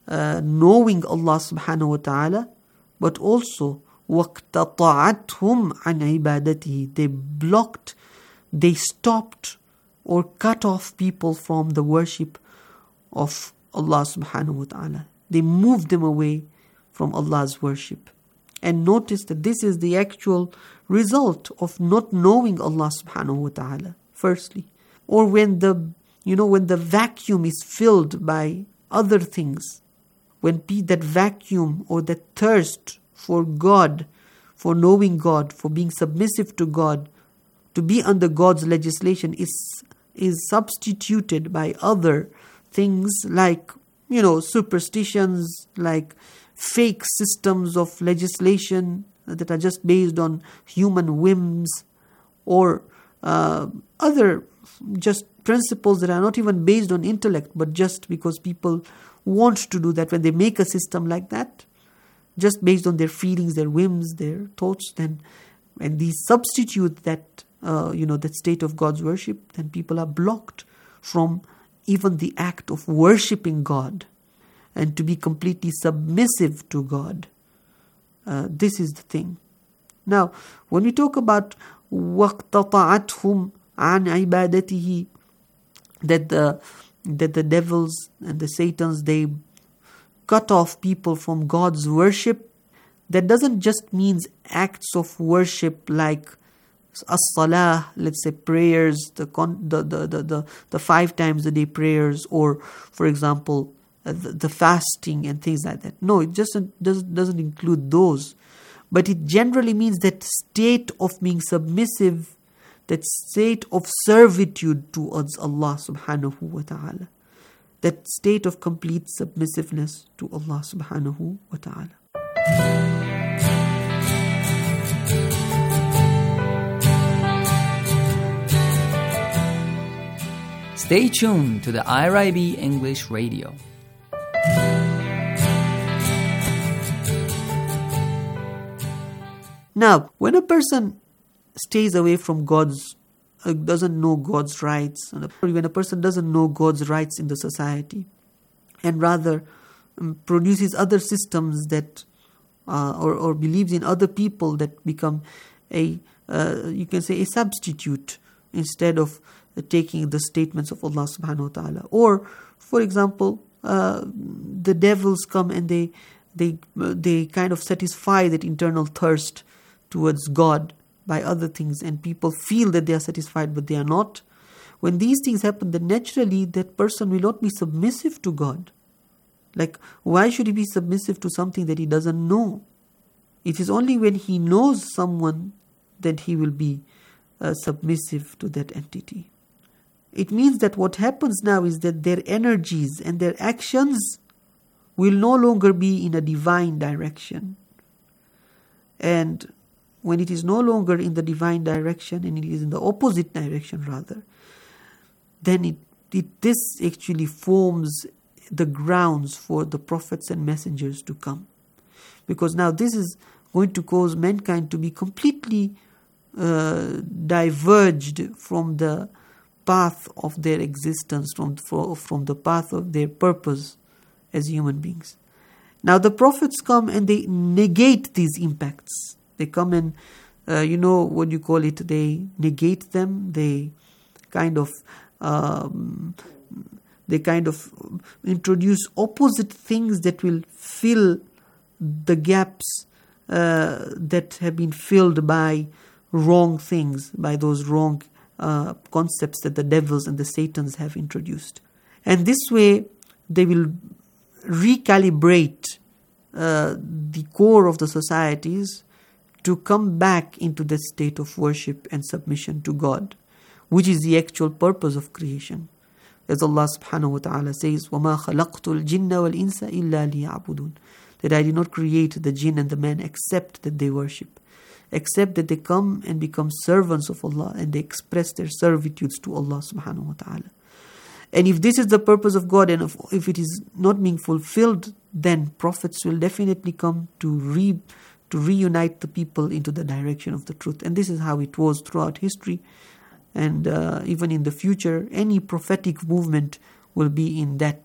knowing Allah subhanahu wa ta'ala, but also وَاقْتَطَعَتْهُمْ عَنْ عِبَادَتِهِ. They blocked, they stopped or cut off people from the worship of Allah subhanahu wa ta'ala. They moved them away from Allah's worship. And notice that this is the actual result of not knowing Allah subhanahu wa ta'ala, firstly. Or when the vacuum is filled by other things, when that vacuum or that thirst for God, for knowing God, for being submissive to God, to be under God's legislation is substituted by other things like, superstitions, like fake systems of legislation that are just based on human whims, or other just principles that are not even based on intellect, but just because people want to do that. When they make a system like that, just based on their feelings, their whims, their thoughts, and these substitute that that state of God's worship, then people are blocked from even the act of worshipping God and to be completely submissive to God. This is the thing. Now, when we talk about وَاقْتَطَعَتْهُمْ عَنْ عِبَادَتِهِ, that the devils and the Satans, they cut off people from God's worship, that doesn't just mean acts of worship like as-salah, let's say prayers, the 5 times a day prayers, or for example the fasting and things like that. No, it just doesn't include those, but it generally means that state of being submissive, that state of servitude towards Allah subhanahu wa ta'ala, that state of complete submissiveness to Allah subhanahu wa ta'ala. Stay tuned to the IRIB English Radio. Now, when a person stays away from doesn't know God's rights, or when a person doesn't know God's rights in the society, and rather produces other systems that, or believes in other people that become you can say a substitute instead of taking the statements of Allah subhanahu wa ta'ala. Or, for example, the devils come and they kind of satisfy that internal thirst towards God by other things, and people feel that they are satisfied but they are not. When these things happen, then naturally that person will not be submissive to God. Like, why should he be submissive to something that he doesn't know? It is only when he knows someone that he will be submissive to that entity. It means that what happens now is that their energies and their actions will no longer be in a divine direction. And when it is no longer in the divine direction, and it is in the opposite direction rather, then this actually forms the grounds for the prophets and messengers to come. Because now this is going to cause mankind to be completely diverged from the path of their existence, from the path of their purpose as human beings. Now the prophets come and they negate these impacts. They come and, they negate them. They kind of introduce opposite things that will fill the gaps that have been filled by wrong things, by those wrong concepts that the devils and the Satans have introduced. And this way, they will recalibrate the core of the societies to come back into the state of worship and submission to God, which is the actual purpose of creation. As Allah subhanahu wa ta'ala says, وَمَا خَلَقْتُ الْجِنَّ وَالْإِنسَ إِلَّا لِيَعْبُدُونَ, that I did not create the jinn and the man except that they worship, except that they come and become servants of Allah and they express their servitudes to Allah subhanahu wa ta'ala. And if this is the purpose of God, and if it is not being fulfilled, then prophets will definitely come to reunite the people into the direction of the truth. And this is how it was throughout history. And even in the future, any prophetic movement will be in that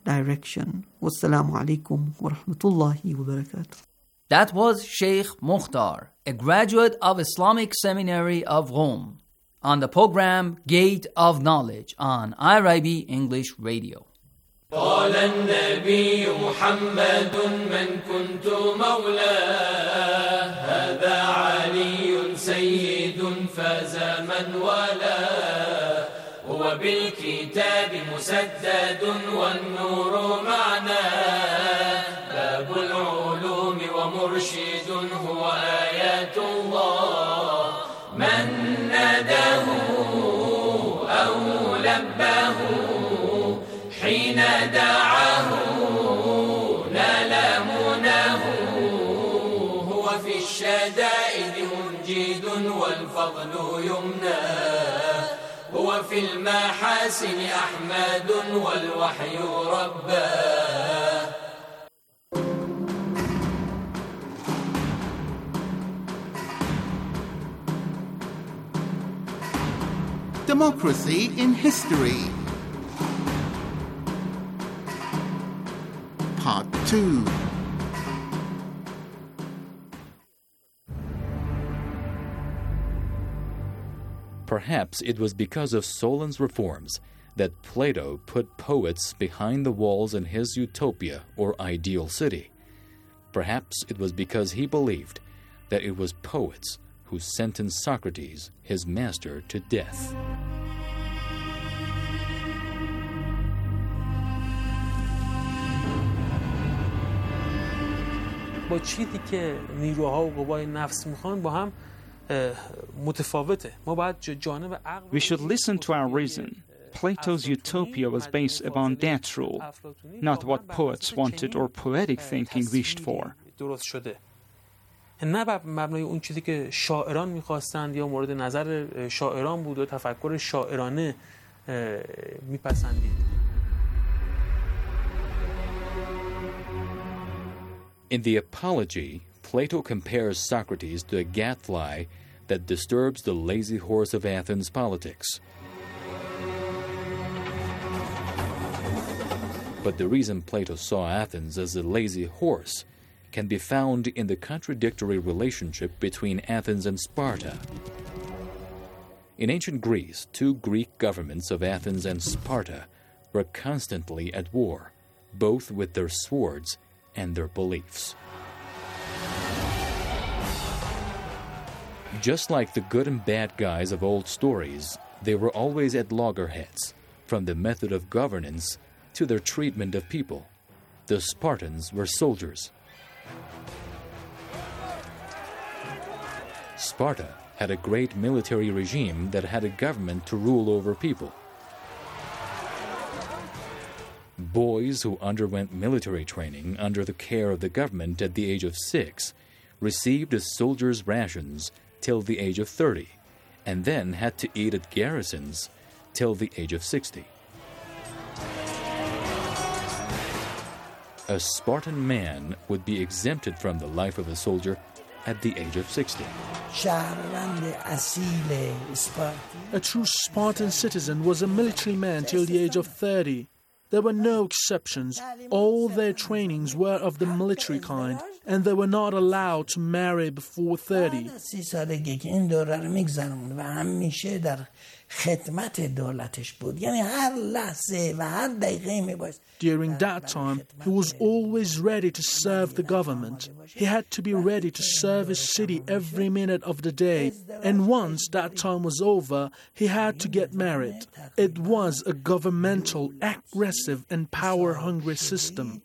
direction. Wassalamu alaikum wa rahmatullahi wa barakatuh. That was Sheikh Mukhtar, a graduate of Islamic Seminary of Rome, on the program Gate of Knowledge on IRIB English Radio. قال النبي محمد من كنت مولاه هذا علي سيد فاز من والاه هو بالكتاب مسدد والنور معناه باب العلوم ومرشد هو آيات الله من ناداه أو لباه حين دعاه نال مناه هو في الشدائد منجد والفضل يمناه هو في المحاسن أحمد والوحي رباه. Democracy in History Part 2. Perhaps it was because of Solon's reforms that Plato put poets behind the walls in his utopia or ideal city. Perhaps it was because he believed that it was poets who sentenced Socrates, his master, to death. با چیزی که نیروها و قوای نفس میخوان با هم متفاوته. ما باید جانب عقل We should listen to our reason. Plato's utopia was based upon that rule, not what poets wanted or poetic thinking wished for. درست شده. نه بر مبنای اون چیزی که شاعران میخواستند یا مورد نظر شاعران بود و تفکر شاعرانه میپسندید. In the Apology, Plato compares Socrates to a gadfly that disturbs the lazy horse of Athens' politics. But the reason Plato saw Athens as a lazy horse can be found in the contradictory relationship between Athens and Sparta. In ancient Greece, two Greek governments of Athens and Sparta were constantly at war, both with their swords and their beliefs. Just like the good and bad guys of old stories, they were always at loggerheads, from the method of governance to their treatment of people. The Spartans were soldiers. Sparta had a great military regime that had a government to rule over people. Boys who underwent military training under the care of the government at the age of 6 received a soldier's rations till the age of 30, and then had to eat at garrisons till the age of 60. A Spartan man would be exempted from the life of a soldier at the age of 60. A true Spartan citizen was a military man till the age of 30. There were no exceptions. All their trainings were of the military kind, and they were not allowed to marry before 30. During that time, he was always ready to serve the government. He had to be ready to serve his city every minute of the day, and once that time was over, he had to get married. It was a governmental, aggressive, and power-hungry system.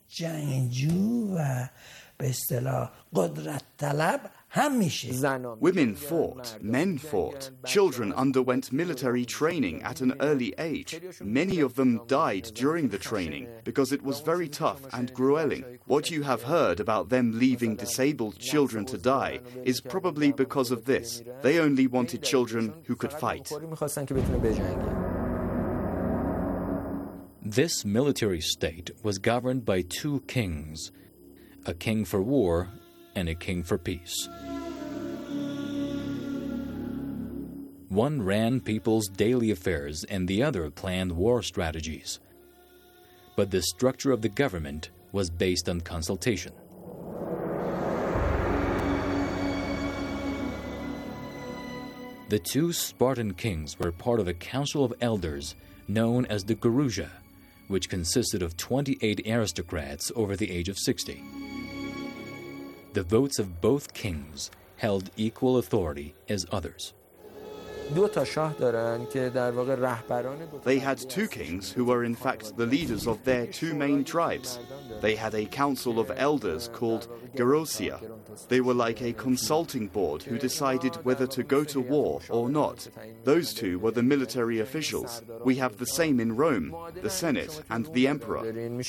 Women fought, men fought, children underwent military training at an early age. Many of them died during the training because it was very tough and grueling. What you have heard about them leaving disabled children to die is probably because of this. They only wanted children who could fight. This military state was governed by two kings, a king for war and a king for peace. One ran people's daily affairs and the other planned war strategies. but the structure of the government was based on consultation. The two Spartan kings were part of a council of elders known as the Gerousia, which consisted of 28 aristocrats over the age of 60. The votes of both kings held equal authority as others. They had two kings who were in fact the leaders of their two main tribes. They had a council of elders called Gerousia. They were like a consulting board who decided whether to go to war or not. Those two were the military officials. We have the same in Rome, the Senate and the Emperor.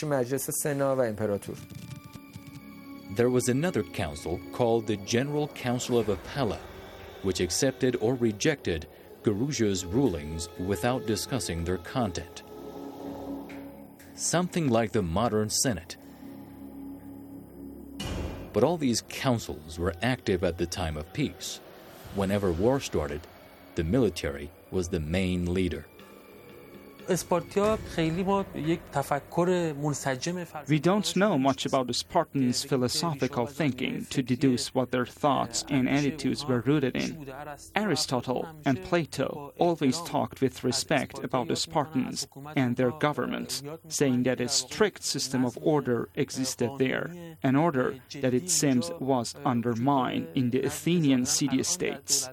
There was another council called the General Council of Apella, which accepted or rejected Gerousia's rulings without discussing their content. Something like the modern Senate. But all these councils were active at the time of peace. Whenever war started, the military was the main leader. We don't know much about the Spartans' philosophical thinking to deduce what their thoughts and attitudes were rooted in. Aristotle and Plato always talked with respect about the Spartans and their government, saying that a strict system of order existed there, an order that it seems was undermined in the Athenian city-states.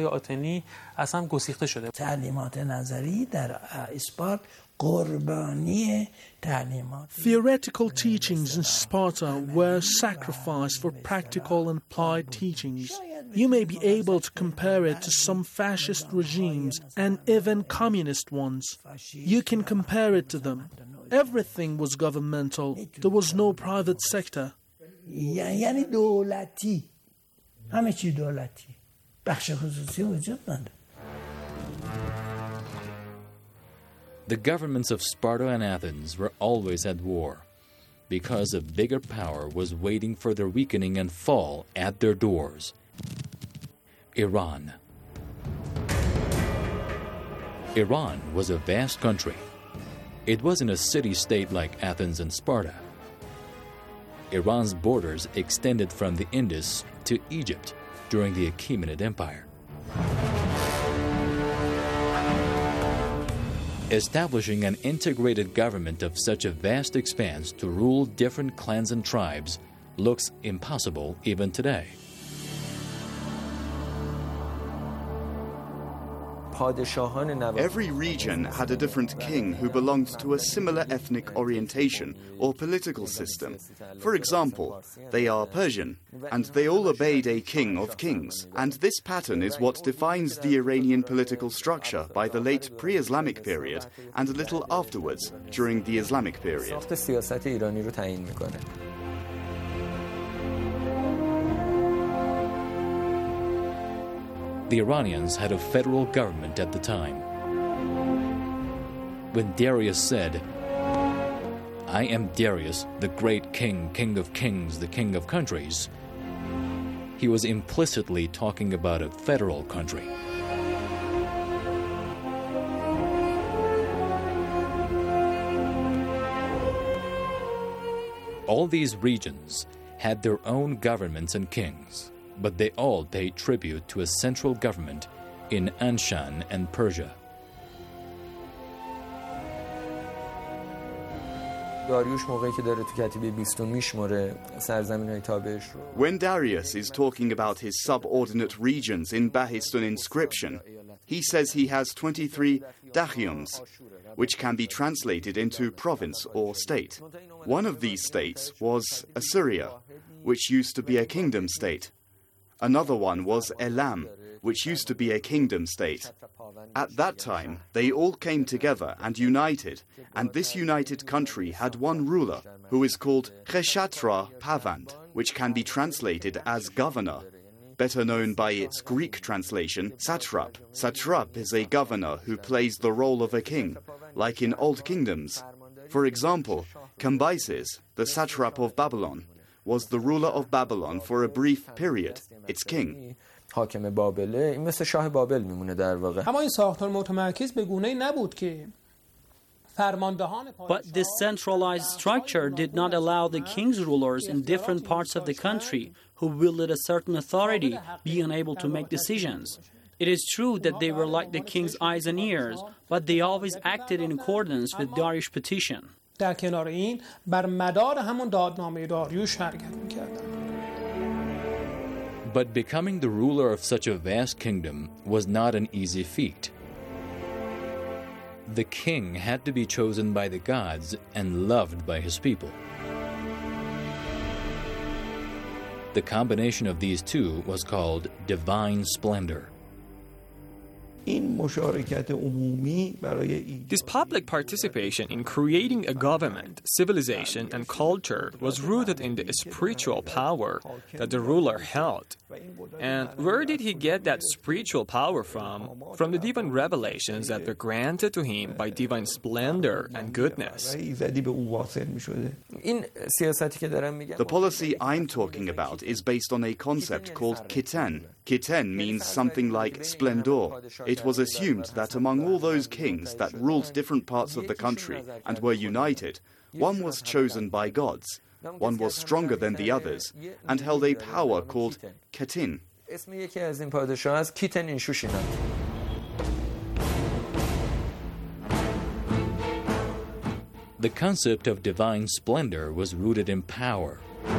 Theoretical teachings in Sparta were sacrificed for practical and applied teachings. You may be able to compare it to some fascist regimes and even communist ones. You can compare it to them. Everything was governmental. There was no private sector. یعنی دولتی همه چی دولتی بخش خصوصی وجود نداره. The governments of Sparta and Athens were always at war because a bigger power was waiting for their weakening and fall at their doors. Iran. Iran was a vast country. It wasn't a city-state like Athens and Sparta. Iran's borders extended from the Indus to Egypt during the Achaemenid Empire. Establishing an integrated government of such a vast expanse to rule different clans and tribes looks impossible even today. Every region had a different king who belonged to a similar ethnic orientation or political system. For example, they are Persian, and they all obeyed a king of kings. And this pattern is what defines the Iranian political structure by the late pre-Islamic period and a little afterwards, during the Islamic period. The Iranians had a federal government at the time. When Darius said, "I am Darius, the great king, king of kings, the king of countries," he was implicitly talking about a federal country. All these regions had their own governments and kings, but they all paid tribute to a central government in Anshan and Persia. When Darius is talking about his subordinate regions in Behistun inscription, he says he has 23 dachiyums, which can be translated into province or state. One of these states was Assyria, which used to be a kingdom state. Another one was Elam, which used to be a kingdom state. At that time, they all came together and united, and this united country had one ruler, who is called Kheshatra Pavand, which can be translated as governor, better known by its Greek translation, satrap. Satrap is a governor who plays the role of a king, like in old kingdoms. For example, Cambyses, the satrap of Babylon, was the ruler of Babylon for a brief period, its king. حاکم بابله این مثل شاه بابل میمونه در واقع. اما این ساختار متمرکز به گونه‌ای نبود که But this centralized structure did not allow the king's rulers in different parts of the country who wielded a certain authority be unable to make decisions. It is true that they were like the king's eyes and ears, but they always acted in accordance with Darius' petition. But becoming the ruler of such a vast kingdom was not an easy feat. The king had to be chosen by the gods and loved by his people. The combination of these two was called divine splendor. This public participation in creating a government, civilization, and culture was rooted in the spiritual power that the ruler held. And where did he get that spiritual power from? From the divine revelations that were granted to him by divine splendor and goodness. The policy I'm talking about is based on a concept called kiten. Kiten means something like splendor. It was assumed that among all those kings that ruled different parts of the country and were united, one was chosen by gods, one was stronger than the others, and held a power called ketin. The concept of divine splendor was rooted in power.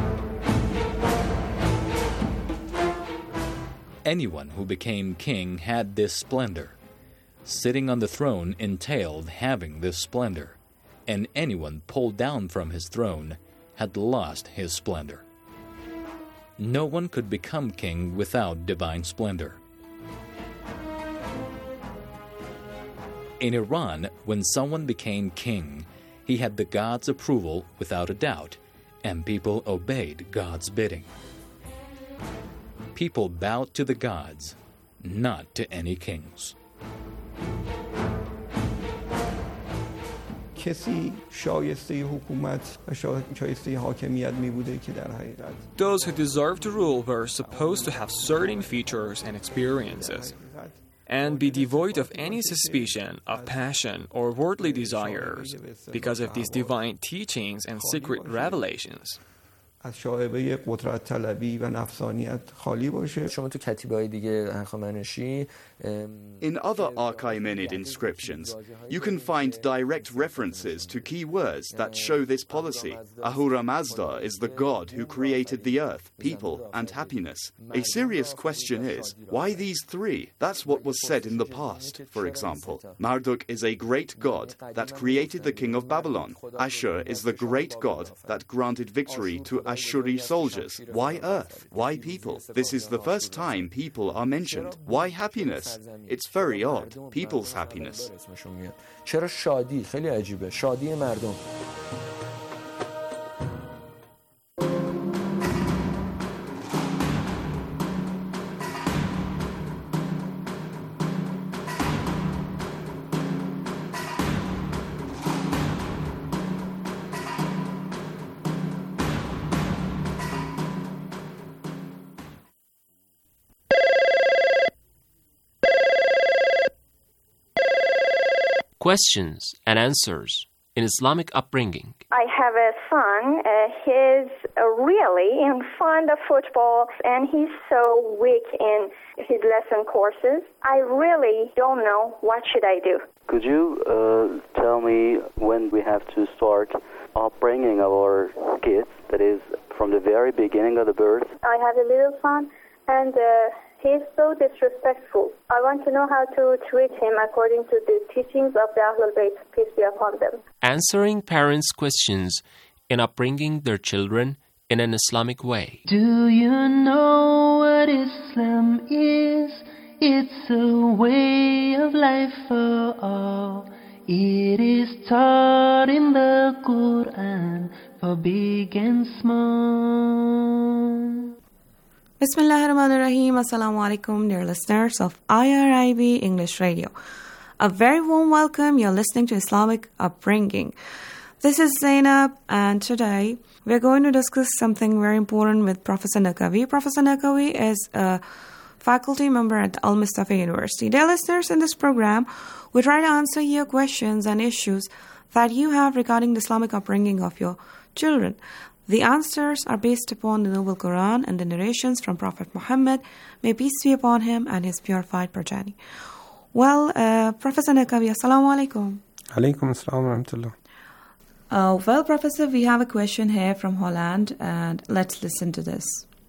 Anyone who became king had this splendor. Sitting on the throne entailed having this splendor, and anyone pulled down from his throne had lost his splendor. No one could become king without divine splendor. In Iran, when someone became king, he had the God's approval without a doubt, and people obeyed God's bidding. People bowed to the gods, not to any kings. Those who deserved to rule were supposed to have certain features and experiences, and be devoid of any suspicion of passion or worldly desires because of these divine teachings and secret revelations. از شائبه قدرت طلبی و نفسانیت خالی باشه. شما تو کتیبه‌های دیگه هخامنشی In other Achaemenid inscriptions, you can find direct references to key words that show this policy. Ahura Mazda is the god who created the earth, people, and happiness. A serious question is, why these three? That's what was said in the past, for example. Marduk is a great god that created the king of Babylon. Ashur is the great god that granted victory to Ashuri soldiers. Why earth? Why people? This is the first time people are mentioned. Why happiness? It's very odd. People's happiness. چرا شادی؟ خیلی عجیبه. شادی مردم. Questions and answers in Islamic upbringing. I have a son. He's really fond of football, and he's so weak in his lesson courses. I really don't know what should I do. Could you tell me when we have to start upbringing of our kids, that is, from the very beginning of the birth? I have a little son, and he's so disrespectful. I want to know how to treat him according to the teachings of the Ahlul Bayt, peace be upon them. Answering parents' questions in upbringing their children in an Islamic way. Do you know what Islam is? It's a way of life for all. It is taught in the Quran for big and small. Bismillahirrahmanirrahim. Assalamu alaikum, dear listeners of IRIB English Radio. A very warm welcome. You're listening to Islamic Upbringing. This is Zainab, and today we're going to discuss something very important with Professor Naqvi. Professor Naqvi is a faculty member at Al Mustafa University. Dear listeners, in this program, we try to answer your questions and issues that you have regarding the Islamic upbringing of your children? The answers are based upon the Noble Quran and the narrations from Prophet Muhammad, may peace be upon him and his purified progeny. Well, Professor Naqabi, assalamu alaikum. Alaikum assalam wa rahmatullah. Well, Professor, we have a question here from Holland, and let's listen to this.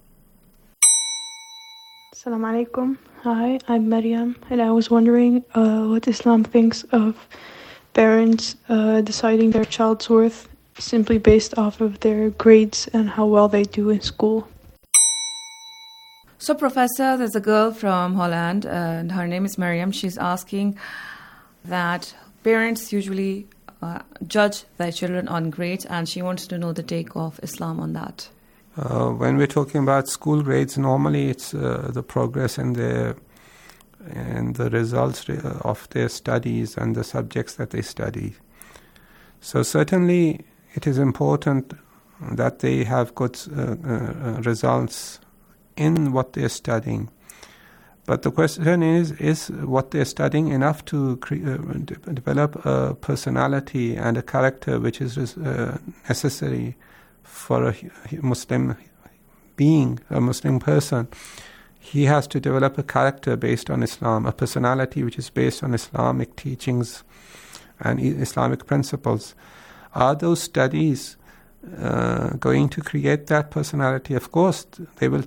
Assalamu alaikum. Hi, I'm Maryam, and I was wondering what Islam thinks of parents deciding their child's worth simply based off of their grades and how well they do in school. So, Professor, there's a girl from Holland, and her name is Maryam. She's asking that parents usually judge their children on grades, and she wants to know the take of Islam on that. When we're talking about school grades, normally it's the progress and the results of their studies and the subjects that they study. So certainly it is important that they have good results in what they're studying. But the question is what they're studying enough to develop a personality and a character which is necessary for a Muslim being, a Muslim person? He has to develop a character based on Islam, a personality which is based on Islamic teachings and Islamic principles. Are those studies going to create that personality? Of course, they will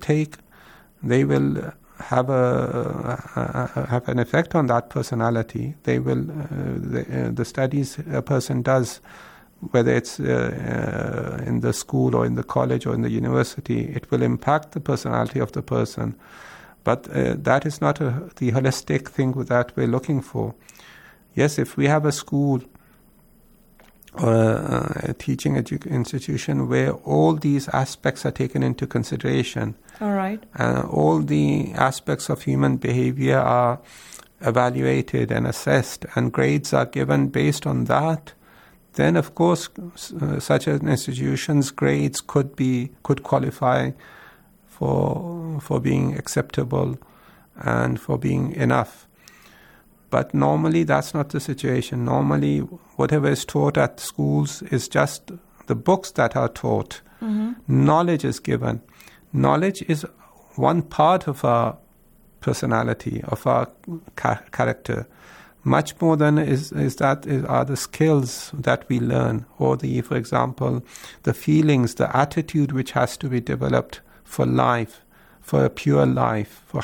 have an effect on that personality. They will the studies a person does, whether it's in the school or in the college or in the university, it will impact the personality of the person. But that is not the holistic thing that we're looking for. Yes, if we have a school or a teaching institution where all these aspects are taken into consideration, all right, all the aspects of human behavior are evaluated and assessed, and grades are given based on that, then of course such an institution's grades could qualify for being acceptable and for being enough. But normally that's not the situation. Normally whatever is taught at schools is just the books that are taught. Mm-hmm. Knowledge is given. Knowledge is one part of our personality, of our character. Much more than are the skills that we learn, or for example, the feelings, the attitude which has to be developed for life, for a pure life, for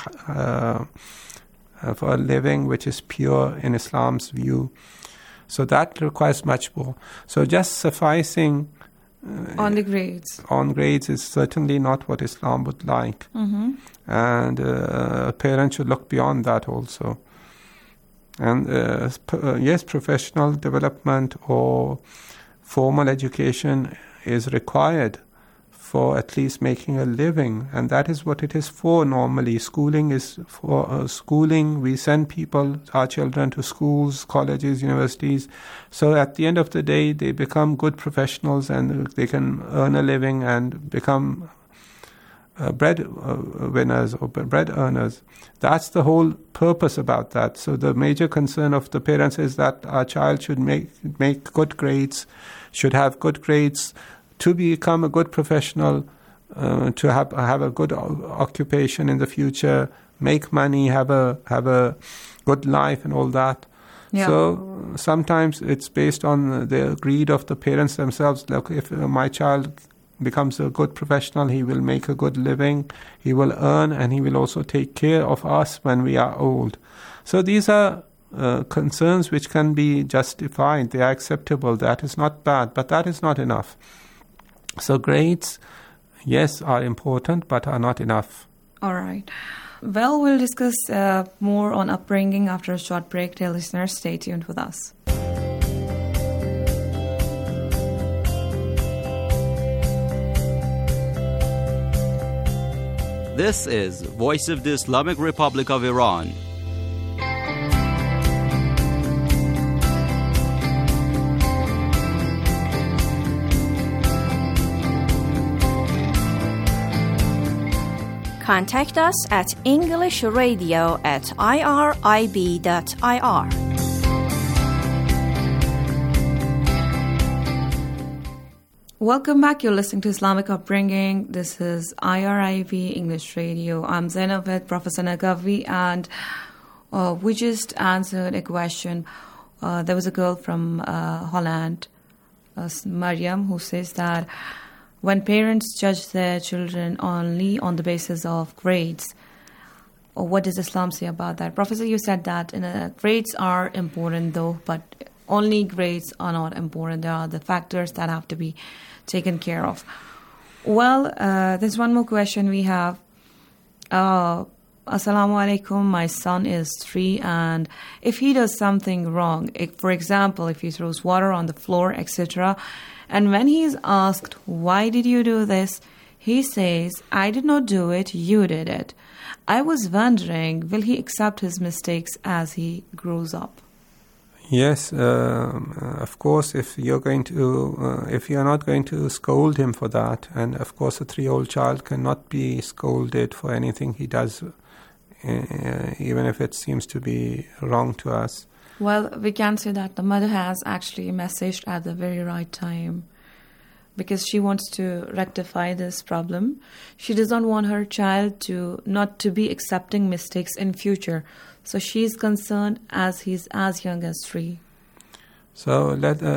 a living which is pure in Islam's view. So that requires much more. So just sufficing on the grades. On grades is certainly not what Islam would like. Mm-hmm. And a parent should look beyond that also. And yes, professional development or formal education is required for at least making a living, and that is what it is for normally. Schooling is for schooling. We send our children to schools, colleges, universities, so at the end of the day they become good professionals and they can earn a living and become bread winners or bread earners. That's the whole purpose about that. So the major concern of the parents is that our child should make good grades, should have good grades to become a good professional, to have a good occupation in the future, make money, have a good life and all that. Yeah. So sometimes it's based on the greed of the parents themselves. Look, if my child becomes a good professional, he will make a good living, he will earn, and he will also take care of us when we are old. So these are concerns which can be justified. They are acceptable. That is not bad, but that is not enough. So grades, yes, are important, but are not enough. All right. Well, we'll discuss more on upbringing after a short break. Dear listeners, stay tuned with us. This is Voice of the Islamic Republic of Iran. Contact us at englishradio@irib.ir. Welcome back. You're listening to Islamic Upbringing. This is IRIB English Radio. I'm Zainab with Professor Nagavi, and we just answered a question. There was a girl from Holland, Mariam, who says that when parents judge their children only on the basis of grades, what does Islam say about that? Professor, you said that grades are important though, but only grades are not important. There are the factors that have to be taken care of. Well, there's one more question we have. Assalamu alaikum. My son is 3, and if he does something wrong, for example, if he throws water on the floor, etc., and when he is asked, why did you do this? He says, I did not do it, you did it. I was wondering, will he accept his mistakes as he grows up? Yes, of course, if you're not going to scold him for that, and of course a 3-year-old child cannot be scolded for anything he does, even if it seems to be wrong to us. Well, we can say that the mother has actually messaged at the very right time, because she wants to rectify this problem. She does not want her child not to be accepting mistakes in future. So she's concerned as he's as young as 3. So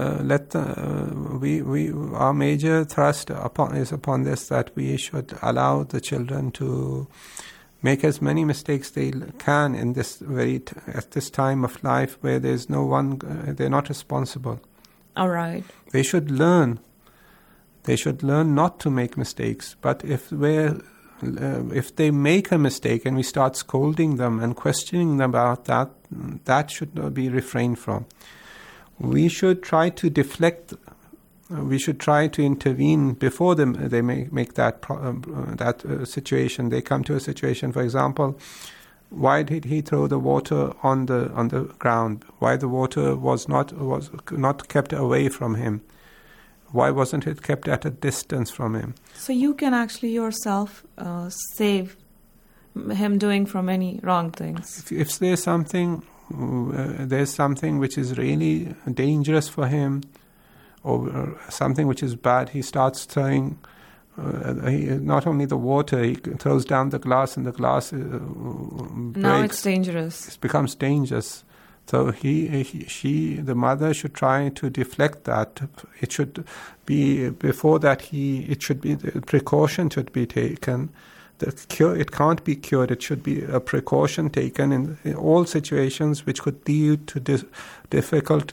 our major thrust is upon this, that we should allow the children to make as many mistakes they can in this at this time of life where there's no one, they're not responsible. All right. They should learn. They should learn not to make mistakes. But if they make a mistake and we start scolding them and questioning them about that, that should be refrained from. We should try to deflect. We should try to intervene before they make that situation. They come to a situation, for example, why did he throw the water on the ground? Why the water was not kept away from him? Why wasn't it kept at a distance from him? So you can actually yourself save him doing from any wrong things. If there's something which is really dangerous for him, or something which is bad, he starts throwing not only the water, he throws down the glass, and the glass breaks. Now it's dangerous. It becomes dangerous. So the mother should try to deflect that. It should be before that. The precaution should be taken. It can't be cured. It should be a precaution taken in all situations which could lead to difficult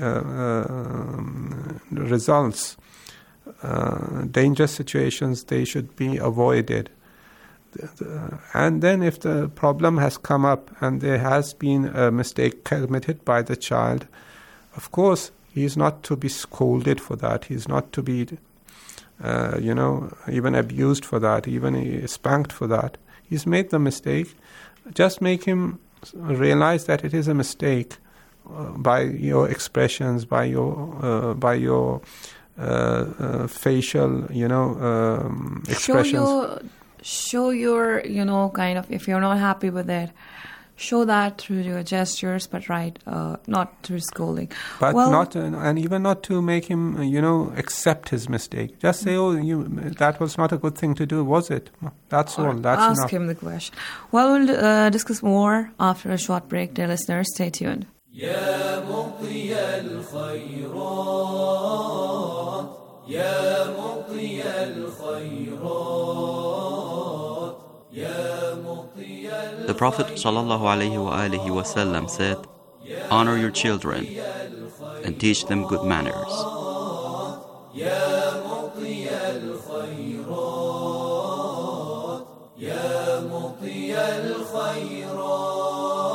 results. Dangerous situations, they should be avoided. And then if the problem has come up and there has been a mistake committed by the child, of course, he is not to be scolded for that. He is not to be, even abused for that, even spanked for that. He's made the mistake. Just make him realize that it is a mistake by your expressions, by your facial, expressions. Show your, kind of, if you're not happy with it, show that through your gestures, but not through scolding. But even not to make him, accept his mistake. Just say, that was not a good thing to do, was it? That's all. That's ask enough. him the question. Well, we'll discuss more after a short break. Dear listeners, stay tuned. يا مطي الخيرات يا مطي الخيرات يا مطي The Prophet ﷺ said, honor your children and teach them good manners. يا مطي الخيرات يا مطي الخيرات.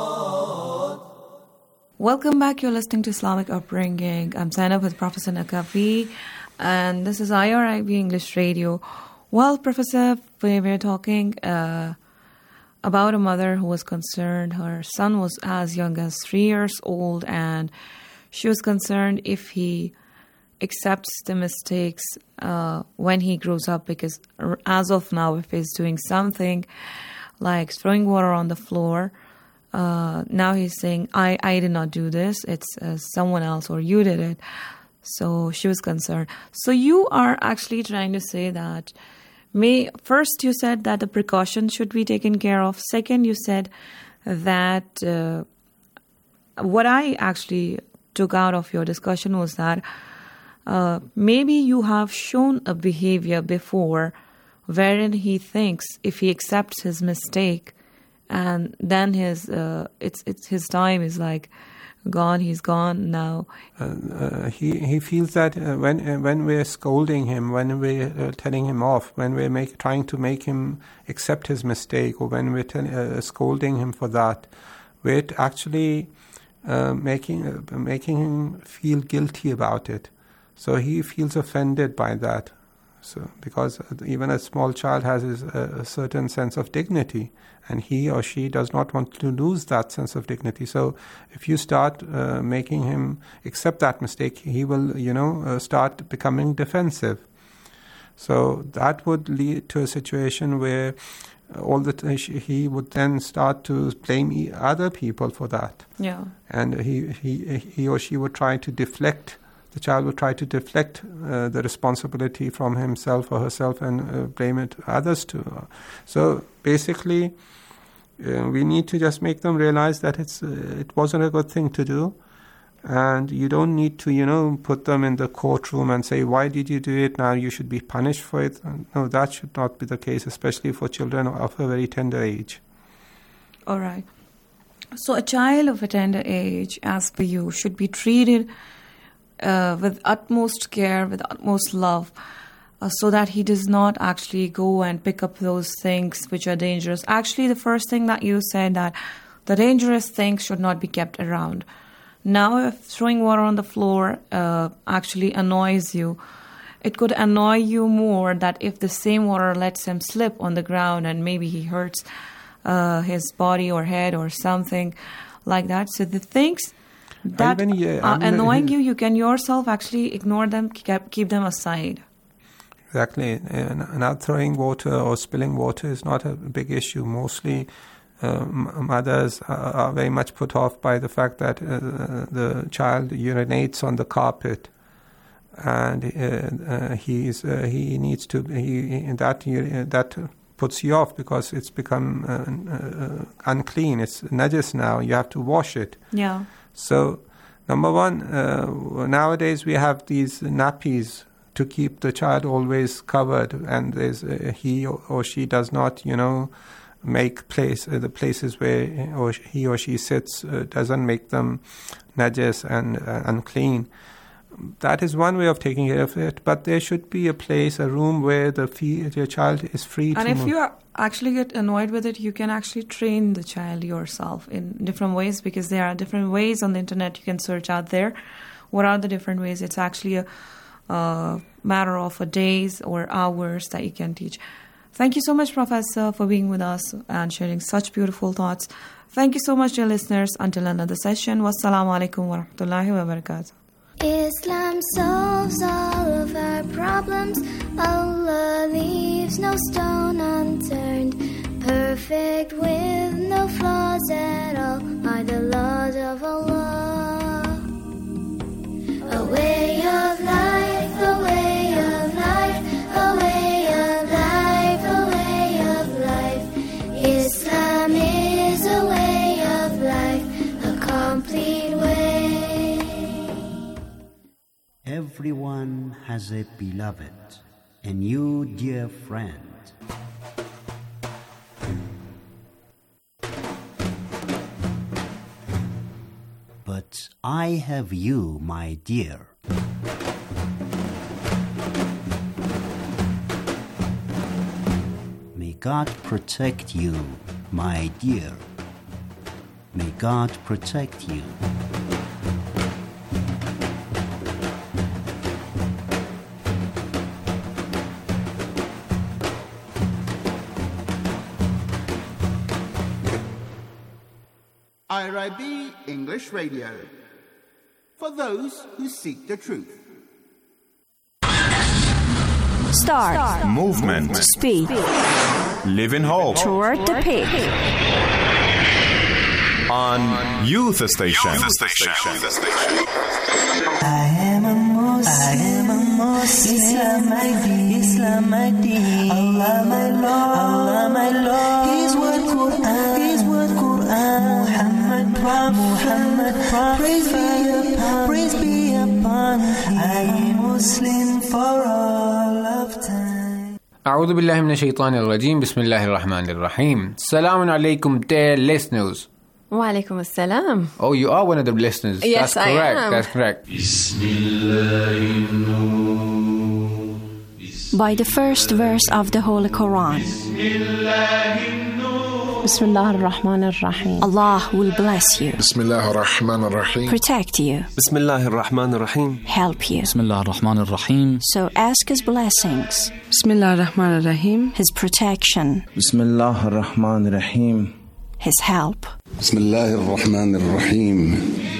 Welcome back. You're listening to Islamic Upbringing. I'm Zainab with Professor Nakavi, and this is IRIB English Radio. Well, Professor, we were talking about a mother who was concerned. Her son was as young as 3 years old, and she was concerned if he accepts the mistakes when he grows up, because as of now, if he's doing something like throwing water on the floor, now he's saying, I did not do this, it's someone else, or you did it. So she was concerned. So you are actually trying to say that first you said that the precautions should be taken care of. Second, you said that what I actually took out of your discussion was that maybe you have shown a behavior before wherein he thinks if he accepts his mistake and then his time is like gone, he's gone now. He feels that when we're scolding him, when we're telling him off, when we're trying to make him accept his mistake, or when we're scolding him for that, we're actually making him feel guilty about it. So he feels offended by that. So because even a small child has a certain sense of dignity, and he or she does not want to lose that sense of dignity. So if you start making him accept that mistake, he will, start becoming defensive. So that would lead to a situation where he would then start to blame other people for that. Yeah. And he or she would try to deflect. The child would try to deflect the responsibility from himself or herself and blame it others too. So basically, we need to just make them realize that it wasn't a good thing to do, and you don't need to put them in the courtroom and say, why did you do it, now you should be punished for it. No, that should not be the case, especially for children of a very tender age. All right. So a child of a tender age, as per you, should be treated with utmost care, with utmost love, so that he does not actually go and pick up those things which are dangerous. Actually, the first thing that you said, that the dangerous things should not be kept around. Now, if throwing water on the floor actually annoys you, it could annoy you more that if the same water lets him slip on the ground and maybe he hurts his body or head or something like that. So the things that are annoying you can yourself actually ignore them, keep them aside. Exactly. Now throwing water or spilling water is not a big issue. Mostly mothers are very much put off by the fact that the child urinates on the carpet, and that puts you off because it's become unclean. It's najas now. You have to wash it. Yeah. So, number one, nowadays we have these nappies to keep the child always covered, and he or she does not, make the places where he or she sits doesn't make them najas and unclean. That is one way of taking care of it, but there should be a room where your child is free to move. And if you actually get annoyed with it, you can actually train the child yourself in different ways, because there are different ways on the internet you can search out there. What are the different ways? It's actually a matter of days or hours that you can teach. Thank you so much, Professor, for being with us and sharing such beautiful thoughts. Thank you so much, dear listeners. Until another session, wassalamu alaikum wa rahmatullahi wa barakatuh. Islam solves all of our problems. Allah leaves no stone unturned. Perfect with no flaws at all are the laws of Allah. A way of life, a way of life, a way of life, a way of life. Islam is a way of life, a complete way. Everyone has a beloved, a new dear friend. But I have you, my dear. May God protect you, my dear. May God protect you. IRIB English Radio, for those who seek the truth. Start. Movement. Speed. Live in hope. Toward the peak. On Youth Station. I am a Muslim. Muslim. I am a Muslim. Islam my deen. Allah my Lord. His word Quran. Muhammad Prophet. Praise be upon him. I am Muslim for all of time. أعوذ بالله من الشيطان الرجيم. بسم الله الرحمن الرحيم. Assalamu alaikum, dear listeners. Wa alaikum assalam. Oh, you are one of the listeners. Yes, That's correct. I am. That's correct. By the first verse of the Holy Quran. Bismillah ar-Rahman ar-Rahim. Allah will bless you. Bismillah ar-Rahman ar-Rahim. Protect you. Bismillah ar-Rahman ar-Rahim. Help you. Bismillah ar-Rahman ar-Rahim. So ask His blessings. Bismillah ar-Rahman ar-Rahim. His protection. Bismillah ar-Rahman ar-Rahim. His help. Bismillah ar-Rahman ar-Rahim.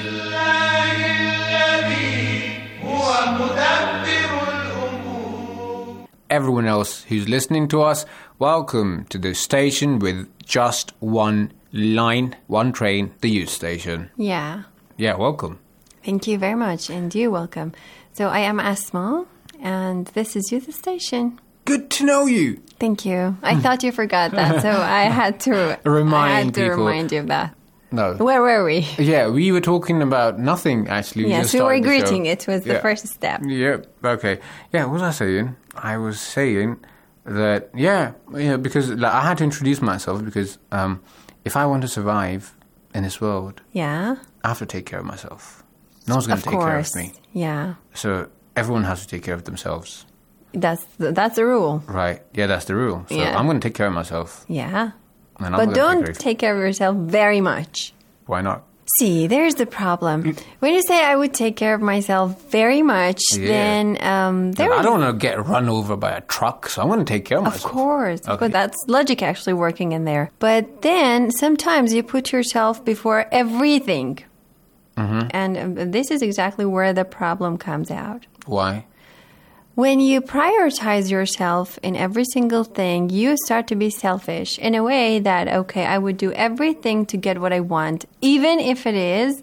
Everyone else who's listening to us, welcome to the station with just one line, one train, the youth station. Yeah. Yeah, welcome. Thank you very much, and you're welcome. So I am Asma, and this is Youth Station. Good to know you. Thank you. I thought you forgot that, so I had to remind you of that. No. Where were we? Yeah, we were talking about nothing, actually. Yes, we were greeting. It was the first step. Yeah, okay. Yeah, what was I saying? I was saying that, because I had to introduce myself because if I want to survive in this world, I have to take care of myself. No one's going to take care of me. Yeah. So everyone has to take care of themselves. That's the rule. Right. Yeah, that's the rule. So I'm going to take care of myself. Yeah. But don't take care of yourself very much. Why not? See, there's the problem. When you say I would take care of myself very much, then I don't want to get run over by a truck, so I'm going to take care of myself. Of course. Okay. But that's logic actually working in there. But then sometimes you put yourself before everything. Mm-hmm. And this is exactly where the problem comes out. Why? When you prioritize yourself in every single thing, you start to be selfish in a way that, okay, I would do everything to get what I want, even if it is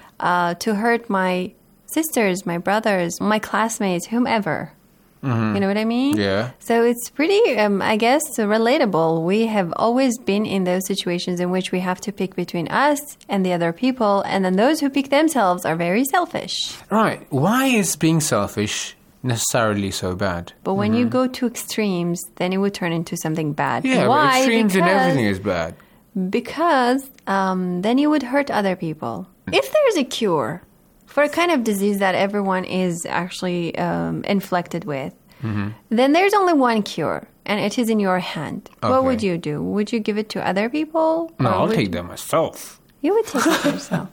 to hurt my sisters, my brothers, my classmates, whomever. Mm-hmm. You know what I mean? Yeah. So it's pretty, I guess, relatable. We have always been in those situations in which we have to pick between us and the other people, and then those who pick themselves are very selfish. Right. Why is being selfish necessarily so bad? But when you go to extremes, then it would turn into something bad. Yeah, why? But extremes in everything is bad. Because then you would hurt other people. If there's a cure for a kind of disease that everyone is actually inflicted with, then there's only one cure, and it is in your hand. Okay. What would you do? Would you give it to other people? No, I'll take them myself. You would take it yourself.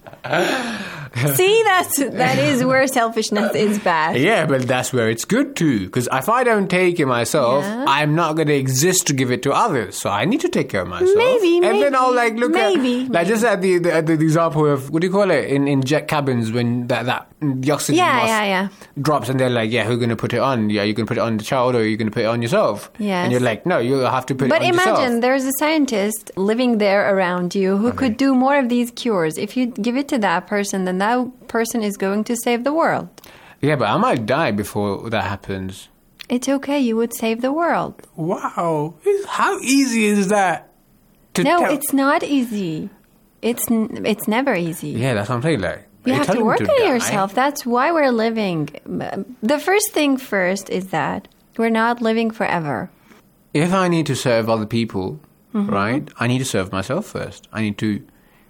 See, that is where selfishness is bad. Yeah, but that's where it's good too. Because if I don't take it myself, I'm not going to exist to give it to others. So I need to take care of myself. Maybe. Then I'll look at just at the example of, what do you call it, in jet cabins when that the oxygen mask drops, and they're like, who's going to put it on? Yeah, you're going to put it on the child, or you're going to put it on yourself. Yes. And you're like, no, you have to put it on yourself. But imagine there's a scientist living there around you who could do more of these cures. If you give it to that person, then that person is going to save the world. Yeah, but I might die before that happens. It's okay. You would save the world. Wow. How easy is that? It's not easy. It's never easy. Yeah, that's what I'm saying. You have to work on yourself. That's why we're living. The first thing first is that we're not living forever. If I need to serve other people, right, I need to serve myself first. I need to...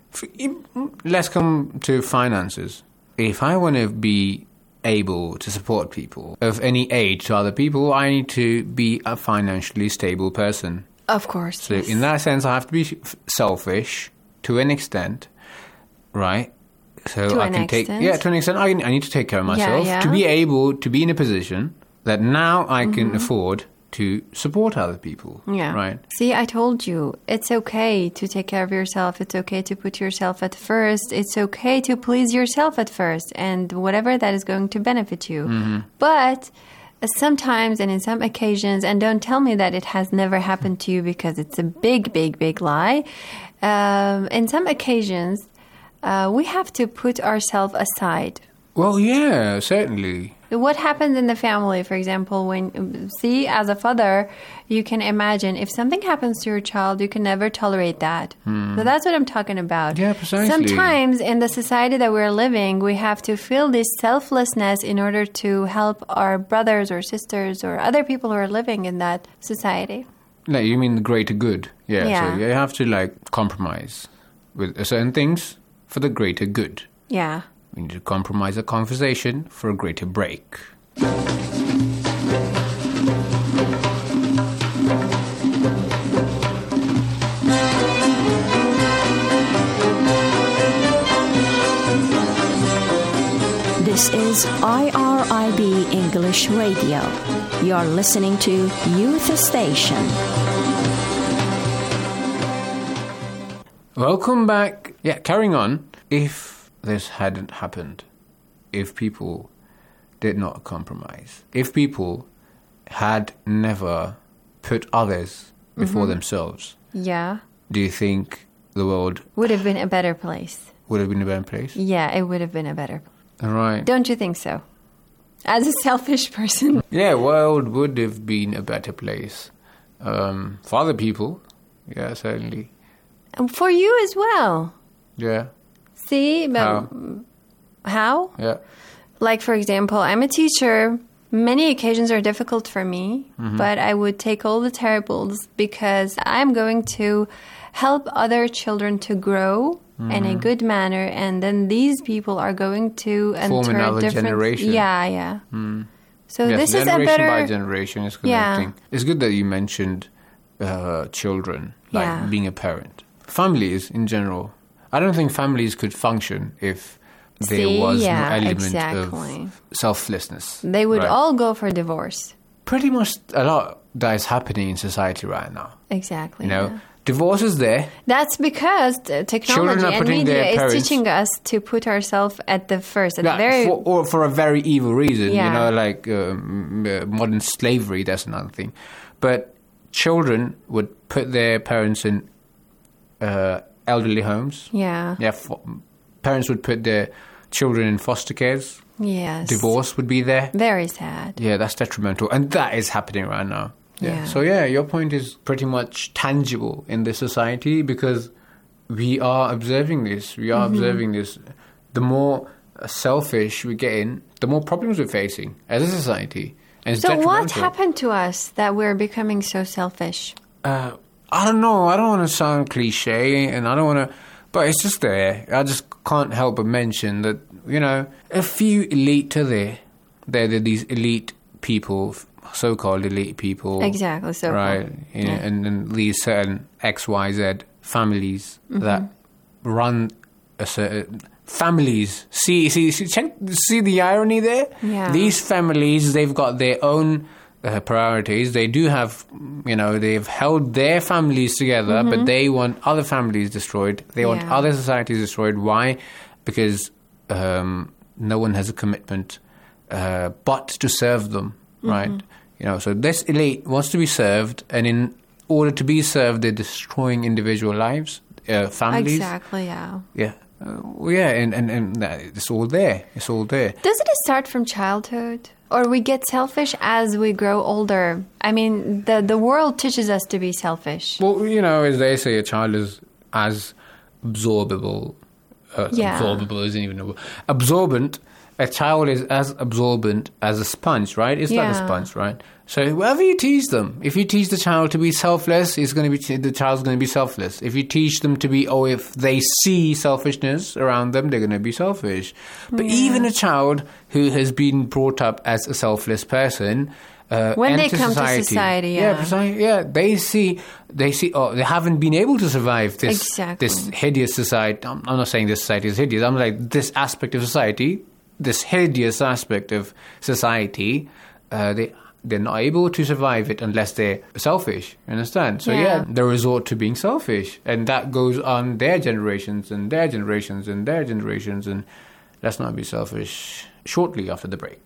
Let's come to finances. If I want to be able to support people of any age to other people, I need to be a financially stable person. Of course. So in that sense, I have to be selfish to an extent, right? So to I an can extent? to an extent, I need to take care of myself to be able to be in a position that now I can afford to support other people. Yeah. Right. See, I told you, it's okay to take care of yourself. It's okay to put yourself at first. It's okay to please yourself at first, and whatever that is going to benefit you. But sometimes and in some occasions, and don't tell me that it has never happened to you because it's a big, big, big lie. In some occasions, we have to put ourselves aside. Well, yeah, certainly. What happens in the family, for example, see, as a father, you can imagine if something happens to your child, you can never tolerate that. So that's what I'm talking about. Yeah, precisely. Sometimes in the society that we're living, we have to feel this selflessness in order to help our brothers or sisters or other people who are living in that society. No, you mean the greater good. Yeah. So you have to compromise with certain things for the greater good. Yeah. We need to compromise a conversation for a greater break. This is IRIB English Radio. You're listening to Youth Station. Welcome back. Yeah, carrying on. If this hadn't happened, if people did not compromise, if people had never put others before themselves, yeah, do you think the world would have been a better place? Would have been a better place? Yeah, it would have been a better place. All right. Don't you think so? As a selfish person. Yeah, world would have been a better place. For other people, yeah, certainly. And for you as well. Yeah. See? But how? Yeah. Like, for example, I'm a teacher. Many occasions are difficult for me, but I would take all the terribles because I'm going to help other children to grow in a good manner, and then these people are going to form another different generation. Yeah. So yes, this is a better generation by generation is connecting. It's good that you mentioned children, being a parent. Families in general. I don't think families could function if there was no element of selflessness. They would all go for divorce. Pretty much a lot that is happening in society right now. Exactly. You know, divorce is there. That's because technology and media is teaching us to put ourselves at the first, for a very evil reason. You know, like modern slavery. That's another thing. But children would put their parents in elderly homes. Yeah. Parents would put their children in foster cares. Yes. Divorce would be there. Very sad. Yeah, that's detrimental. And that is happening right now. Yeah. So, your point is pretty much tangible in this society because we are observing this. We are observing this. The more selfish we get in, the more problems we're facing as a society. And it's detrimental. What happened to us that we're becoming so selfish? I don't know. I don't want to sound cliche and I don't want to... But it's just there. I just can't help but mention that, a few elite are there. They're these elite people, so-called elite people. Exactly, so-called. Right. And these certain XYZ families that run a certain... Families. See the irony there? Yeah. These families, they've got their own... priorities. They do have, they've held their families together, but they want other families destroyed. They want other societies destroyed. Why? Because no one has a commitment but to serve them, right? So this elite wants to be served, and in order to be served, they're destroying individual lives, families. Exactly, yeah. Yeah. And it's all there. It's all there. Doesn't it start from childhood? Or we get selfish as we grow older? I mean, the world teaches us to be selfish. Well, as they say, a child is as absorbable. Absorbable isn't even a word. Absorbent. A child is as absorbent as a sponge, right? It's like a sponge, right? So whatever you teach them, if you teach the child to be selfless, the child's going to be selfless. If you teach them to be, if they see selfishness around them, they're going to be selfish. But even a child who has been brought up as a selfless person, when they come to society, they see, they haven't been able to survive this hideous society. I'm not saying this society is hideous. I'm like this aspect of society, this hideous aspect of society. They're not able to survive it unless they're selfish. You understand? So they resort to being selfish, and that goes on their generations and their generations and their generations. And let's not be selfish. Shortly after the break.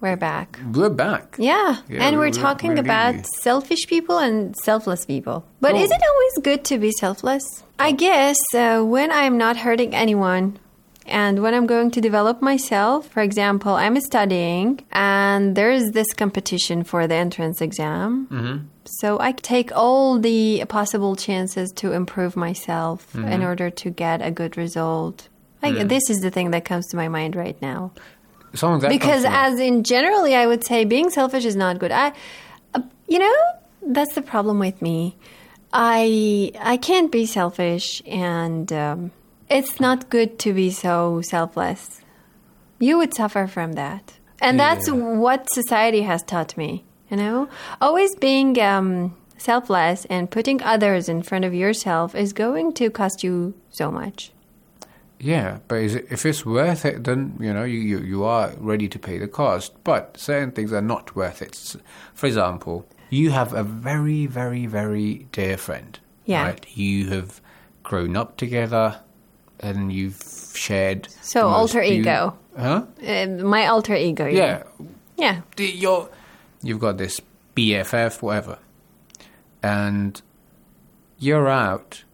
We're back. We're back. Yeah, Yeah, and we're we're talking really- about selfish people and selfless people. But Oh. is it always good to be selfless? I guess when I'm not hurting anyone and when I'm going to develop myself, for example, I'm studying and there's this competition for the entrance exam. Mm-hmm. So I take all the possible chances to improve myself in Mhm. order to get a good result. Mhm. This is the thing that comes to my mind right now. Some of that Because comes from- as in generally, I would say being selfish is not good. That's the problem with me. I can't be selfish, and it's not good to be so selfless. You would suffer from that, and that's what society has taught me. Always being selfless and putting others in front of yourself is going to cost you so much. Yeah, but if it's worth it, then you are ready to pay the cost. But certain things are not worth it. For example, you have a very, very, very dear friend. Yeah. Right? You have grown up together, and you've shared. So the most alter ego. Huh? My alter ego. Yeah. Yeah. You've got this BFF, whatever, and you're out.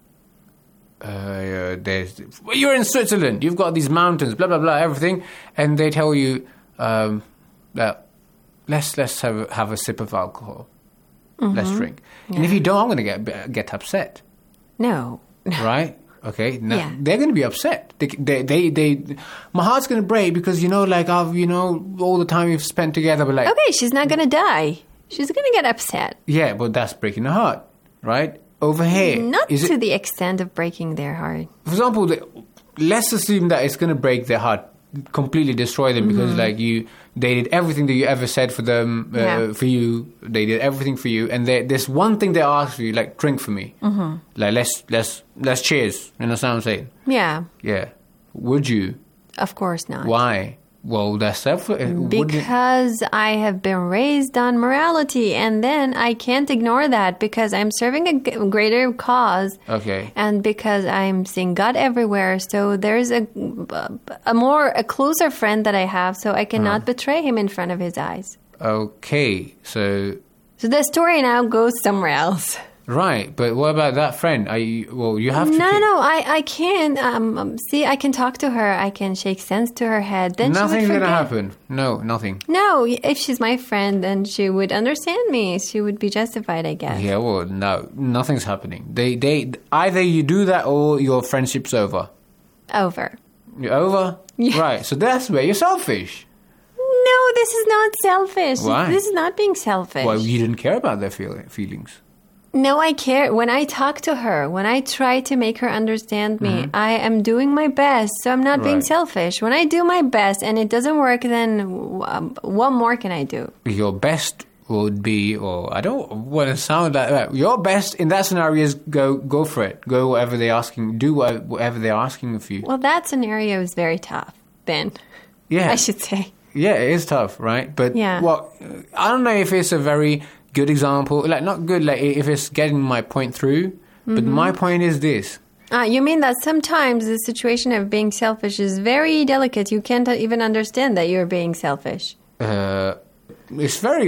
You're in Switzerland. You've got these mountains, blah blah blah, everything, and they tell you that let's have a sip of alcohol, let's drink. And if you don't, I'm going to get upset. No. Right? Okay. Now, Yeah. they're going to be upset. My heart's going to break because all the time we've spent together. But Okay, she's not going to die. She's going to get upset. yeah, but that's breaking the heart, right? Over here, Not is to it? the extent of breaking their heart. For example, let's assume that it's going to break their heart, completely destroy them because they did everything that you ever said for them, Yeah. for you. They did everything for you, and there's one thing they ask for you, like drink for me, like let's cheers. You know what I'm saying? Yeah, Yeah. Would you? of course not. Why? Well, that's Because I have been raised on morality, and then I can't ignore that because I'm serving a greater cause. Okay. And because I'm seeing God everywhere, so there's a closer friend that I have, so I cannot betray him in front of his eyes. Okay. So the story now goes somewhere else. right, but what about that friend? You have to. No, I can. See, I can talk to her. I can shake sense to her head. Then Nothing's she would gonna forget. happen. No, nothing. No, if she's my friend, then she would understand me. She would be justified, I guess. Yeah, well, no, nothing's happening. They either you do that or your friendship's over. Over. You're over? Yeah. Right, so that's where you're selfish. No, this is not selfish. Why? This is not being selfish. Well, you didn't care about their feelings. No, I care. When I talk to her, when I try to make her understand me, I am doing my best. So I'm not being Right. selfish. When I do my best and it doesn't work, then what more can I do? Your best would be, or I don't want to sound like that. Your best in that scenario is go for it. Go whatever they're asking. Do whatever they're asking of you. Well, that scenario is very tough, Ben. Yeah. I should say. Yeah, it is tough, right? But Yeah. I don't know if it's a very good example. Like, not good, like if it's getting my point through. But my point is this. You mean that sometimes the situation of being selfish is very delicate. You can't even understand that you're being selfish. It's very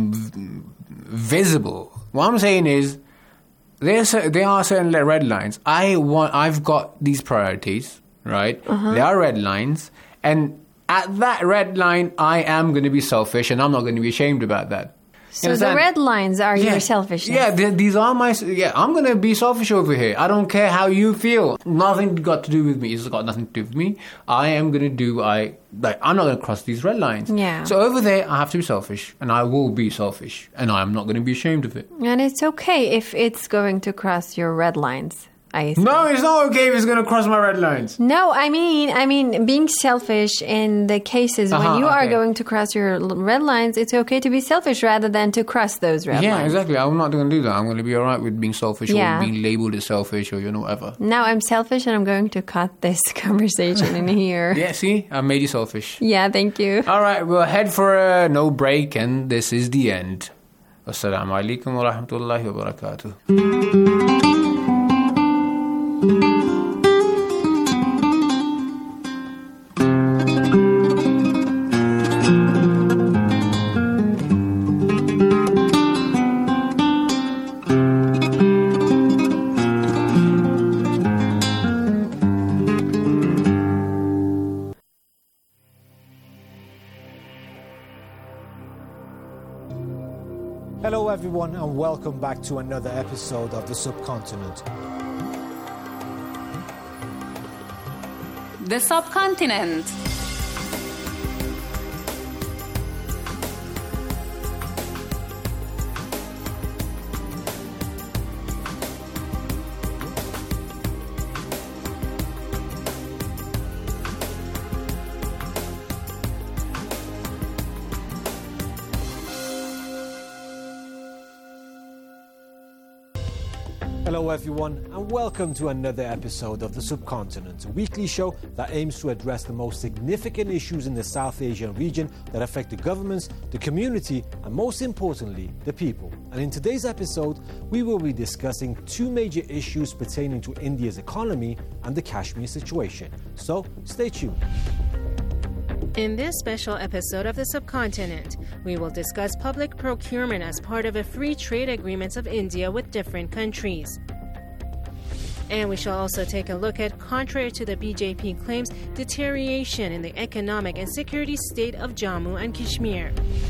visible. What I'm saying is, there are certain red lines. I've got these priorities, right? There are red lines, and at that red line, I am going to be selfish, and I'm not going to be ashamed about that. So the red lines are your selfishness. Yeah, these are my. Yeah, I'm going to be selfish over here. I don't care how you feel. Nothing got to do with me. It's got nothing to do with me. I am going to do. I'm not going to cross these red lines. Yeah. So over there, I have to be selfish, and I will be selfish, and I'm not going to be ashamed of it. And it's okay if it's going to cross your red lines. No, it's not okay if it's going to cross my red lines. No, I mean, being selfish in the cases when you are okay. going to cross your red lines, it's okay to be selfish rather than to cross those red Yeah, lines. exactly. I'm not going to do that. I'm going to be all right with being selfish Yeah. or being labeled as selfish or whatever. Now I'm selfish and I'm going to cut this conversation in here. Yeah, see? I made you selfish. Yeah, thank you. All right, we'll head for a no break, and this is the end. Assalamu alaikum wa rahmatullahi wa barakatuh. Hello everyone and welcome back to another episode of The Subcontinent. The Subcontinent. Hello everyone and welcome to another episode of The Subcontinent, a weekly show that aims to address the most significant issues in the South Asian region that affect the governments, the community and most importantly, the people. And in today's episode, we will be discussing two major issues pertaining to India's economy and the Kashmir situation. So, stay tuned. In this special episode of The Subcontinent, we will discuss public procurement as part of a free trade agreement of India with different countries. And we shall also take a look at, contrary to the BJP claims, deterioration in the economic and security state of Jammu and Kashmir.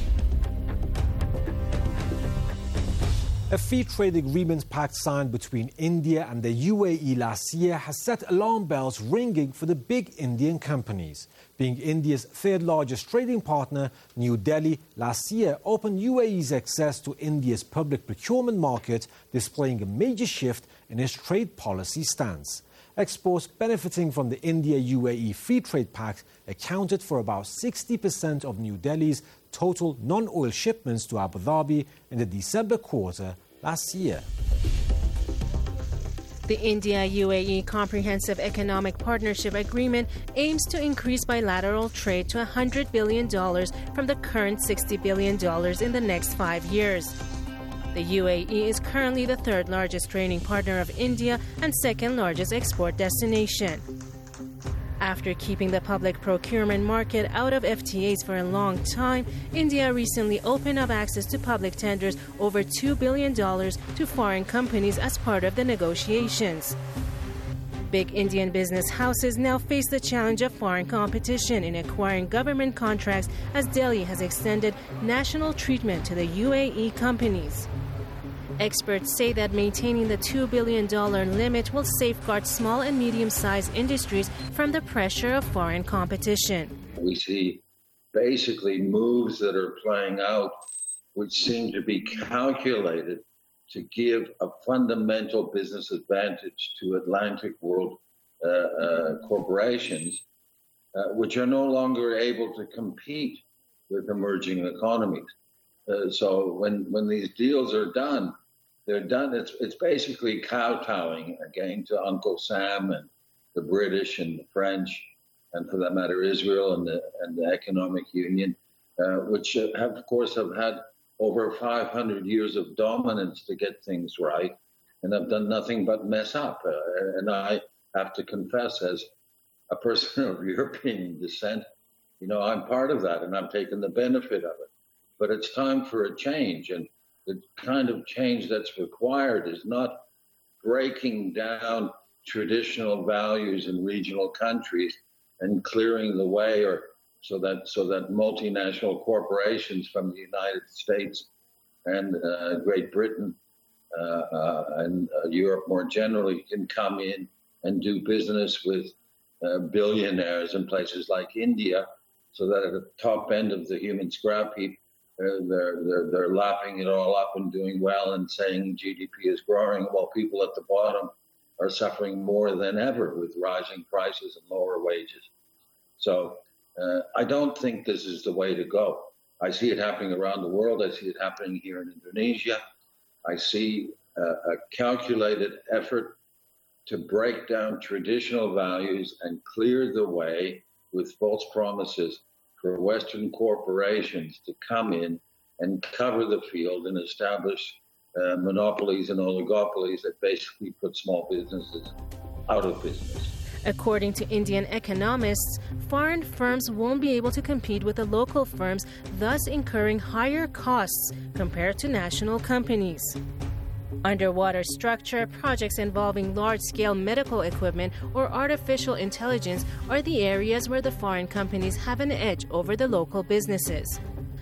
A free trade agreement pact signed between India and the UAE last year has set alarm bells ringing for the big Indian companies. Being India's third largest trading partner, New Delhi last year opened UAE's access to India's public procurement market, displaying a major shift in its trade policy stance. Exports benefiting from the India-UAE Free Trade Pact accounted for about 60% of New Delhi's total non-oil shipments to Abu Dhabi in the December quarter last year. The India-UAE Comprehensive Economic Partnership Agreement aims to increase bilateral trade to $100 billion from the current $60 billion in the next 5 years. The UAE is currently the third largest trading partner of India and second largest export destination. After keeping the public procurement market out of FTAs for a long time, India recently opened up access to public tenders over $2 billion to foreign companies as part of the negotiations. Big Indian business houses now face the challenge of foreign competition in acquiring government contracts as Delhi has extended national treatment to the UAE companies. Experts say that maintaining the $2 billion limit will safeguard small and medium-sized industries from the pressure of foreign competition. We see basically moves that are playing out which seem to be calculated to give a fundamental business advantage to Atlantic world corporations, which are no longer able to compete with emerging economies. So when these deals are done, they're done. It's basically kowtowing again to Uncle Sam and the British and the French, and for that matter Israel and the Economic Union, which have had over 500 years of dominance to get things right, and have done nothing but mess up. And I have to confess, as a person of European descent, I'm part of that, and I'm taking the benefit of it. But it's time for a change, and the kind of change that's required is not breaking down traditional values in regional countries and clearing the way, or so that multinational corporations from the United States and Great Britain and Europe more generally can come in and do business with billionaires in places like India, so that at the top end of the human scrap heap, they're lapping it all up and doing well and saying GDP is growing, while people at the bottom are suffering more than ever with rising prices and lower wages. So I don't think this is the way to go. I see it happening around the world. I see it happening here in Indonesia. I see a calculated effort to break down traditional values and clear the way with false promises for Western corporations to come in and cover the field and establish monopolies and oligopolies that basically put small businesses out of business. According to Indian economists, foreign firms won't be able to compete with the local firms, thus incurring higher costs compared to national companies. Underwater structure, projects involving large-scale medical equipment, or artificial intelligence are the areas where the foreign companies have an edge over the local businesses.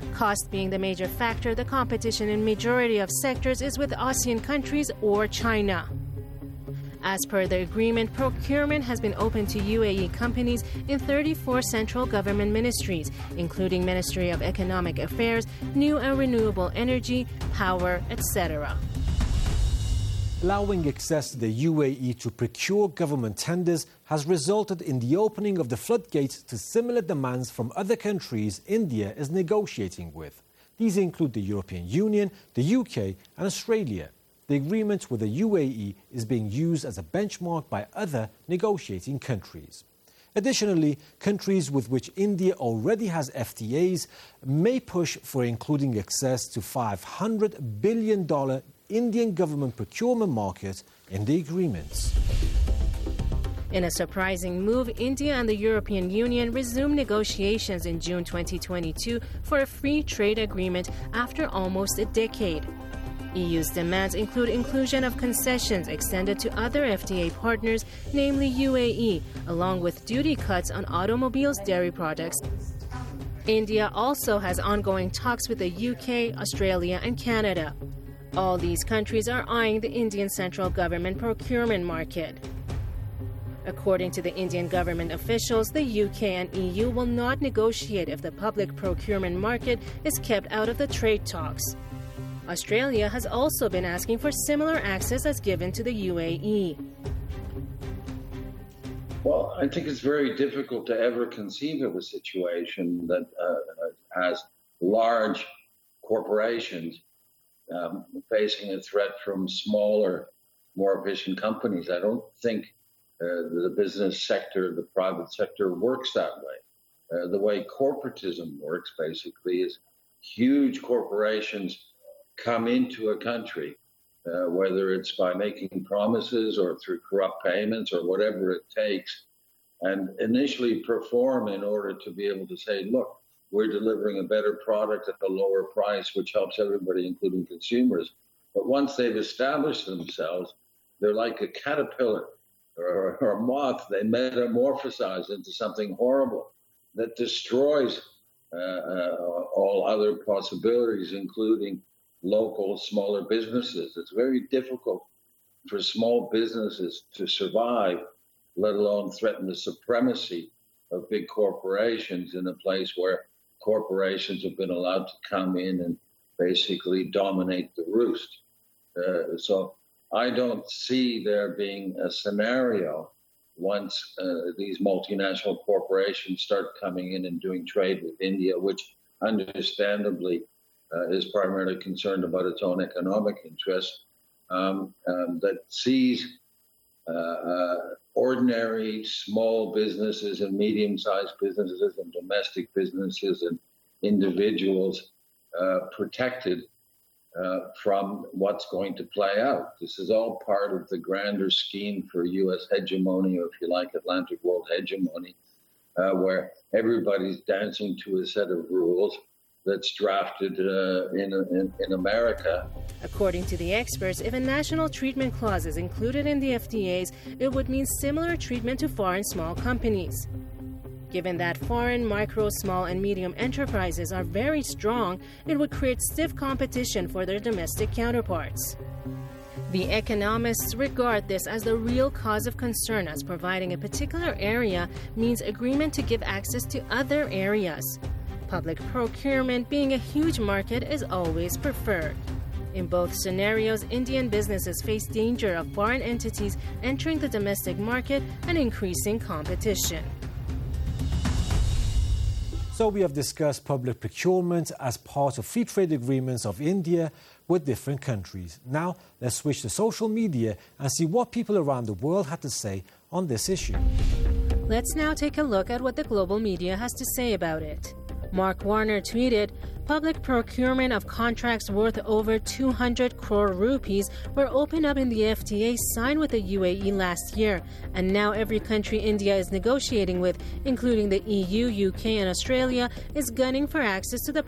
Cost being the major factor, the competition in majority of sectors is with ASEAN countries or China. As per the agreement, procurement has been open to UAE companies in 34 central government ministries, including Ministry of Economic Affairs, New and Renewable Energy, Power, etc. Allowing access to the UAE to procure government tenders has resulted in the opening of the floodgates to similar demands from other countries India is negotiating with. These include the European Union, the UK and Australia. The agreement with the UAE is being used as a benchmark by other negotiating countries. Additionally, countries with which India already has FTAs may push for including access to $500 billion Indian government procurement market in the agreements. In a surprising move, India and the European Union resumed negotiations in June 2022 for a free trade agreement after almost a decade. EU's demands include inclusion of concessions extended to other FTA partners, namely UAE, along with duty cuts on automobiles, dairy products. India also has ongoing talks with the UK, Australia, and Canada. All these countries are eyeing the Indian central government procurement market. According to the Indian government officials, the UK and EU will not negotiate if the public procurement market is kept out of the trade talks. Australia has also been asking for similar access as given to the UAE. Well, I think it's very difficult to ever conceive of a situation that has large corporations facing a threat from smaller, more efficient companies. I don't think the business sector, the private sector works that way. The way corporatism works, basically, is huge corporations come into a country, whether it's by making promises or through corrupt payments or whatever it takes, and initially perform in order to be able to say, look, we're delivering a better product at a lower price, which helps everybody, including consumers. But once they've established themselves, they're like a caterpillar or a moth. They metamorphosize into something horrible that destroys all other possibilities, including local, smaller businesses. It's very difficult for small businesses to survive, let alone threaten the supremacy of big corporations in a place where corporations have been allowed to come in and basically dominate the roost. So I don't see there being a scenario once these multinational corporations start coming in and doing trade with India, which understandably is primarily concerned about its own economic interests, that sees ordinary small businesses and medium-sized businesses and domestic businesses and individuals protected from what's going to play out. This is all part of the grander scheme for U.S. hegemony, or if you like, Atlantic world hegemony, where everybody's dancing to a set of rules that's drafted in America. According to the experts, if a national treatment clause is included in the FTAs, it would mean similar treatment to foreign small companies. Given that foreign micro, small, and medium enterprises are very strong, it would create stiff competition for their domestic counterparts. The economists regard this as the real cause of concern, as providing a particular area means agreement to give access to other areas. Public procurement, being a huge market, is always preferred. In both scenarios, Indian businesses face danger of foreign entities entering the domestic market and increasing competition. So we have discussed public procurement as part of free trade agreements of India with different countries. Now let's switch to social media and see what people around the world had to say on this issue. Let's now take a look at what the global media has to say about it. Mark Warner tweeted, "Public procurement of contracts worth over 200 crore rupees were opened up in the FTA signed with the UAE last year, and now every country India is negotiating with, including the EU, UK, and Australia, is gunning for access to the